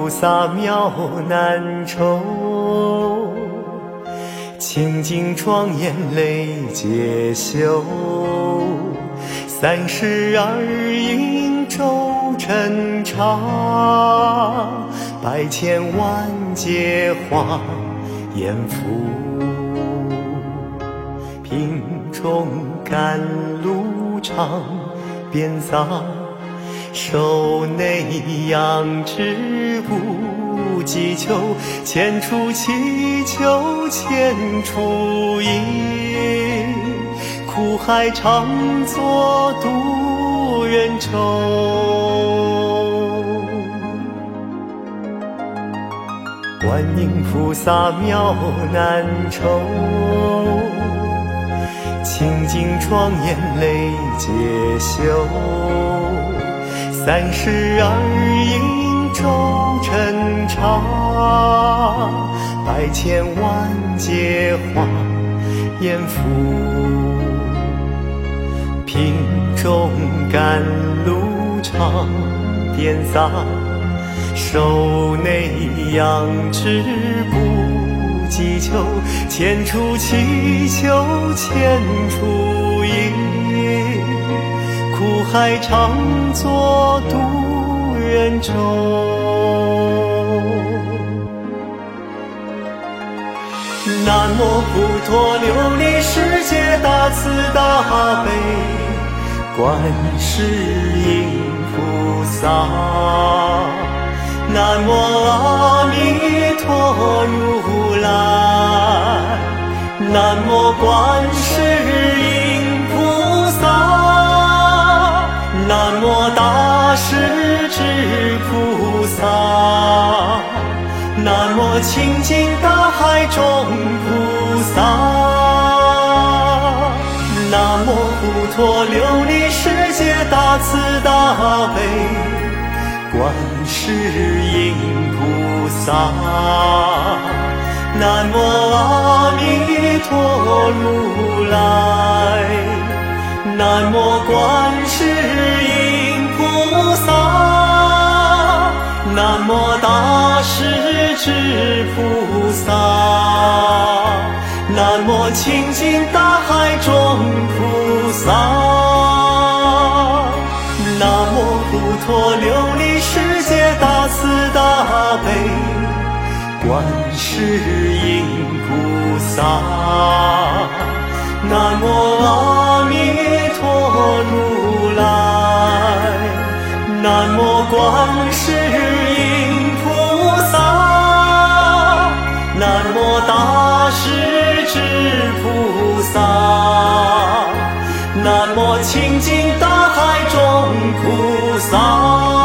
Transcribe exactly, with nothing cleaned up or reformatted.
菩萨妙难酬，清净庄严累劫修。三十二应周尘刹，百千万劫化阎浮。品中甘露常遍洒，手内养之不计求，千处祈求千处应，苦海常作渡人舟。观音菩萨妙难酬，清净庄严累劫修。三十二应周尘刹，百千万劫化阎浮。品中甘露常遍洒，手内养之不计求，千处祈求千处应，苦海常作渡人舟。南无普陀琉璃世界大慈大悲观世音菩萨，南无阿弥陀如来，南无观世音菩萨，南无大势至菩萨，南无清净大海中菩萨，南无普陀琉璃世界大慈大悲观世音菩萨，南无阿弥陀如来，南无观世音菩萨，南无大势至菩萨，南无清净大海中菩萨，南无普陀琉璃世界大慈大悲观世音菩萨，南无阿弥陀如来，南无观世音菩萨，南无大势至菩萨，南无清净大海中菩萨。